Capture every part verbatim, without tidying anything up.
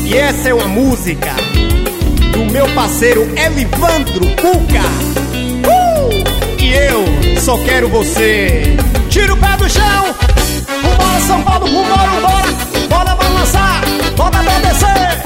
E essa é uma música do meu parceiro Elivandro Cuca. uh! E eu só quero você. Tira o pé do chão. Vambora São Paulo, vambora, vambora. Bora balançar, bora agradecer.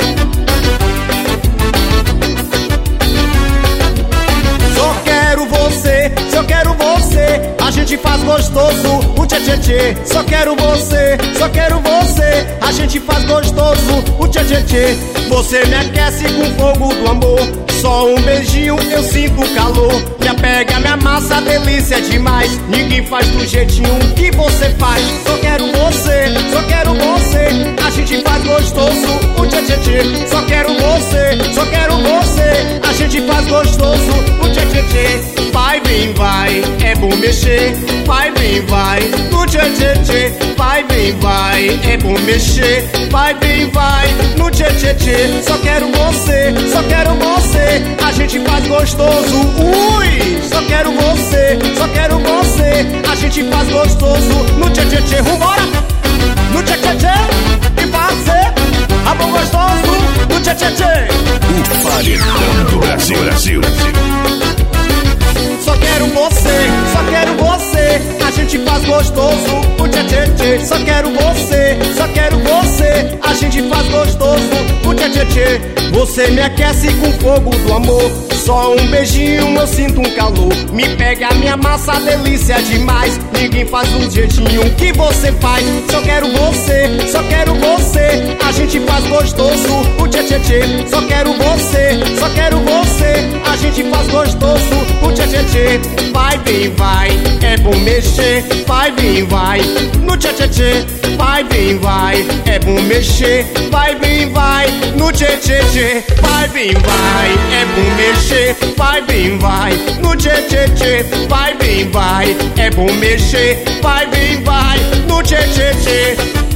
Só quero você, só quero você. A gente faz gostoso o tchê tchê tchê. Só quero você, só quero você. A gente faz gostoso o tchê tchê tchê. Você me aquece com fogo do amor. Só um beijinho eu sinto calor. Me apega, me amassa, delícia demais. Ninguém faz do jeitinho que você faz. Só quero você, só quero você. A gente faz gostoso o tchê tchê tchê. Só quero você, só quero você. A gente faz gostoso o tchê tchê tchê. Vai, vem, vai, é bom mexer. Vai, vem, vai, no tchê tchê tchê. Vai, vem, vai, é bom mexer. Vai, vem, vai, no tchê tchê tchê. Só quero você, só quero você. A gente faz gostoso, ui. Só quero você, só quero você. A gente faz gostoso no tchê tchê tchê. Vambora, no tchê tchê tchê. E fazer a bom gostoso no tchê tchê tchê. O paredão do Brasil, Brasil, Brasil. Só quero você, só quero você. A gente faz gostoso o tchê tchê tchê. Só quero você, só quero você. A gente faz gostoso o tchê tchê tchê. Você me aquece com fogo do amor. Só um beijinho eu sinto um calor. Me pega, me amassa, delícia demais. Ninguém faz do jeitinho que você faz. Só quero você, só quero você. A gente faz gostoso o tchê tchê tchê. Só quero você, só quero você. A gente faz gostoso o tchê tchê tchê. Vai, vem, vai, é bom mexer. Vai, vem, vai, no tchê tchê tchê. Vai, vem, vai, é bom mexer. Vai, vem, vai, no tchê tchê tchê. Vai, vem, vai, é bom mexer. Vai, vem, vai, no tchê tchê tchê. Vai, vem, vai, é bom mexer. Vai, vem, vai, no tchê tchê tchê.